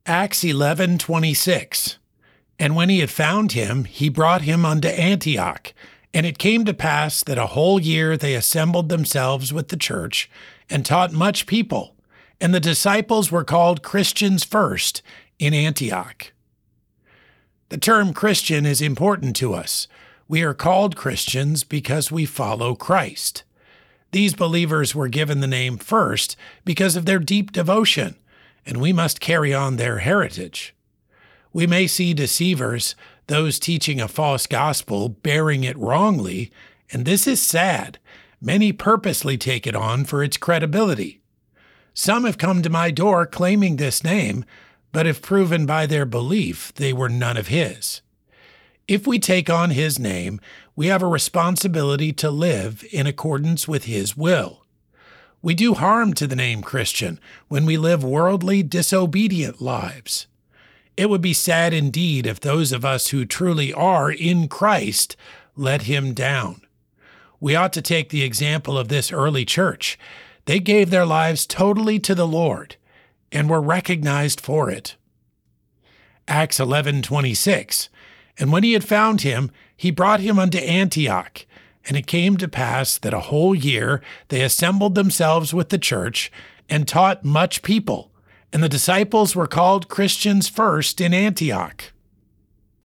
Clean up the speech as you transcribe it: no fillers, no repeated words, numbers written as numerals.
Acts 11:26. And when he had found him, he brought him unto Antioch. And it came to pass that a whole year they assembled themselves with the church, and taught much people. And the disciples were called Christians first in Antioch. The term Christian is important to us. We are called Christians because we follow Christ. These believers were given the name first because of their deep devotion, and we must carry on their heritage. We may see deceivers, those teaching a false gospel, bearing it wrongly, and this is sad. Many purposely take it on for its credibility. Some have come to my door claiming this name, but if proven by their belief, they were none of his. If we take on his name, we have a responsibility to live in accordance with his will. We do harm to the name Christian when we live worldly, disobedient lives. It would be sad indeed if those of us who truly are in Christ let him down. We ought to take the example of this early church. They gave their lives totally to the Lord and were recognized for it. Acts 11:26. And when he had found him, he brought him unto Antioch. And it came to pass that a whole year they assembled themselves with the church and taught much people. And the disciples were called Christians first in Antioch.